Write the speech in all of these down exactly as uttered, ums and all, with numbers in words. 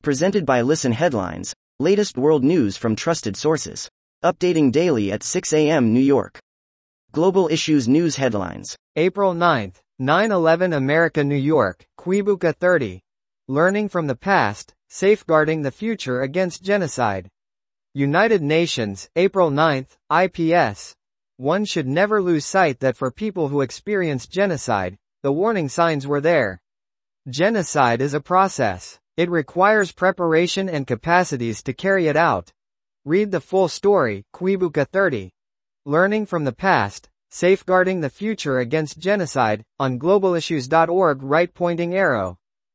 Presented by Listen Headlines, latest world news from trusted sources. Updating daily at six a m New York. Global Issues News Headlines. April ninth, nine eleven America, New York, Kwibuka thirty. Learning from the past, safeguarding the future against genocide. United Nations, April ninth, I P S. One should never lose sight that for people who experience genocide, the warning signs were there. Genocide is a process. It requires preparation and capacities to carry it out. Read the full story, Kwibuka thirty. Learning from the past, safeguarding the future against genocide, on global issues dot org right pointing arrow.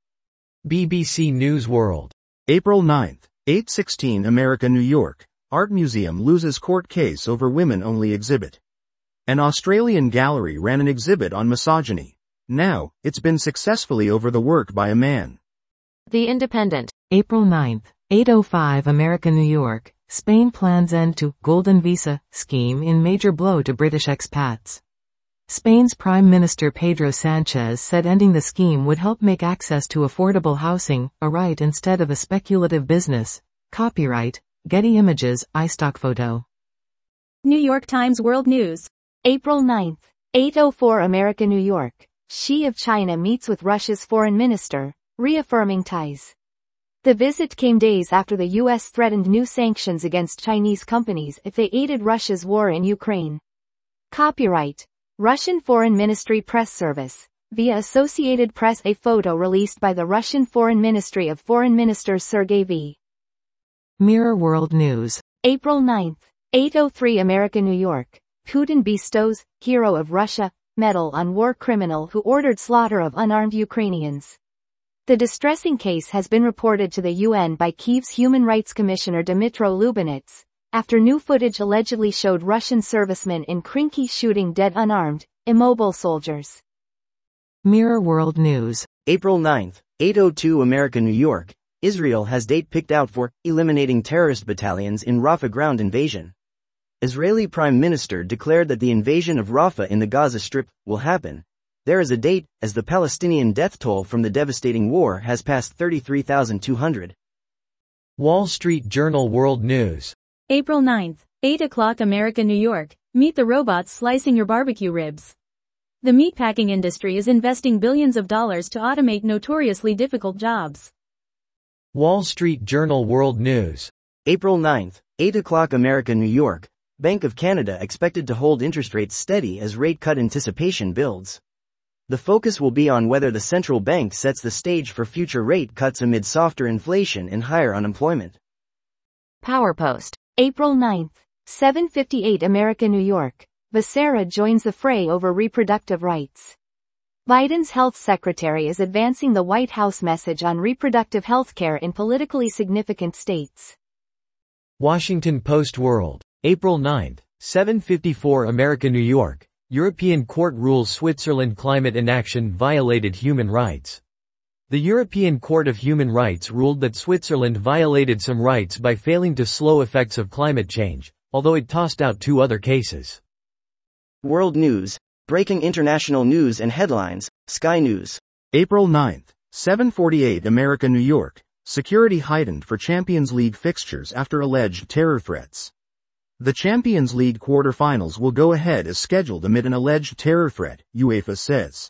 B B C News World. April ninth, eight sixteen America, New York. Art Museum loses court case over women-only exhibit. An Australian gallery ran an exhibit on misogyny. Now, it's been successfully over the work by a man. The Independent. April ninth, eight oh five America, New York. Spain plans end to Golden Visa scheme in major blow to British expats. Spain's Prime Minister Pedro Sanchez said ending the scheme would help make access to affordable housing a right instead of a speculative business. Copyright, Getty Images, iStock photo. New York Times World News. April ninth, eight oh four America, New York. Xi of China meets with Russia's foreign minister, reaffirming ties. The visit came days after the U S threatened new sanctions against Chinese companies if they aided Russia's war in Ukraine. Copyright, Russian Foreign Ministry Press Service, via Associated Press. A photo released by the Russian Foreign Ministry of Foreign Minister Sergei V. Mirror World News. April ninth, eight oh three America, New York. Putin bestows, hero of Russia, medal on war criminal who ordered slaughter of unarmed Ukrainians. The distressing case has been reported to the U N by Kyiv's Human Rights Commissioner Dmytro Lubinets, after new footage allegedly showed Russian servicemen in Krinky shooting dead unarmed, immobile soldiers. Mirror World News. April ninth, eight oh two America, New York. Israel has date picked out for eliminating terrorist battalions in Rafah ground invasion. Israeli Prime Minister declared that the invasion of Rafah in the Gaza Strip will happen. There is a date, as the Palestinian death toll from the devastating war has passed thirty-three thousand two hundred. Wall Street Journal World News. April ninth, eight o'clock America, New York. Meet the robots slicing your barbecue ribs. The meatpacking industry is investing billions of dollars to automate notoriously difficult jobs. Wall Street Journal World News. April ninth, eight o'clock America, New York. Bank of Canada expected to hold interest rates steady as rate cut anticipation builds. The focus will be on whether the central bank sets the stage for future rate cuts amid softer inflation and higher unemployment. PowerPost. April ninth, seven fifty-eight America, New York. Becerra joins the fray over reproductive rights. Biden's health secretary is advancing the White House message on reproductive health care in politically significant states. Washington Post World. April ninth, seven fifty-four America, New York. European Court rules Switzerland climate inaction violated human rights. The European Court of Human Rights ruled that Switzerland violated some rights by failing to slow effects of climate change, although it tossed out two other cases. World News. Breaking international news and headlines, Sky News. April ninth, seven forty-eight America, New York. Security heightened for Champions League fixtures after alleged terror threats. The Champions League quarter-finals will go ahead as scheduled amid an alleged terror threat, UEFA says.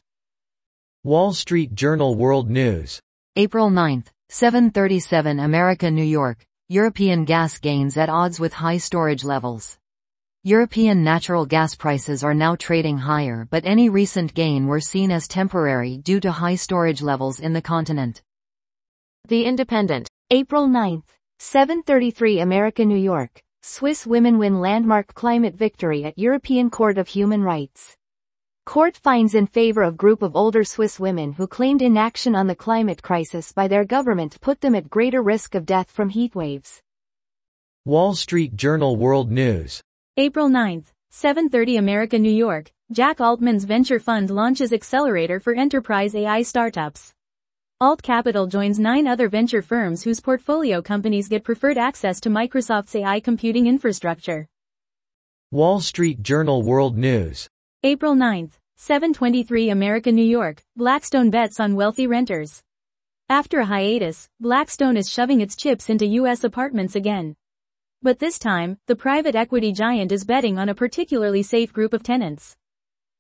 Wall Street Journal World News. April ninth, seven thirty-seven America, New York. European gas gains at odds with high storage levels. European natural gas prices are now trading higher, but any recent gain were seen as temporary due to high storage levels in the continent. The Independent. April ninth, seven thirty-three America, New York. Swiss women win landmark climate victory at European Court of Human Rights. Court finds in favor of group of older Swiss women who claimed inaction on the climate crisis by their government put them at greater risk of death from heat waves. Wall Street Journal World News. April ninth, seven thirty America, New York. Jack Altman's venture fund launches accelerator for enterprise A I startups. Alt Capital joins nine other venture firms whose portfolio companies get preferred access to Microsoft's A I computing infrastructure. Wall Street Journal World News. April ninth, seven twenty-three America, New York. Blackstone bets on wealthy renters. After a hiatus, Blackstone is shoving its chips into U S apartments again. But this time, the private equity giant is betting on a particularly safe group of tenants.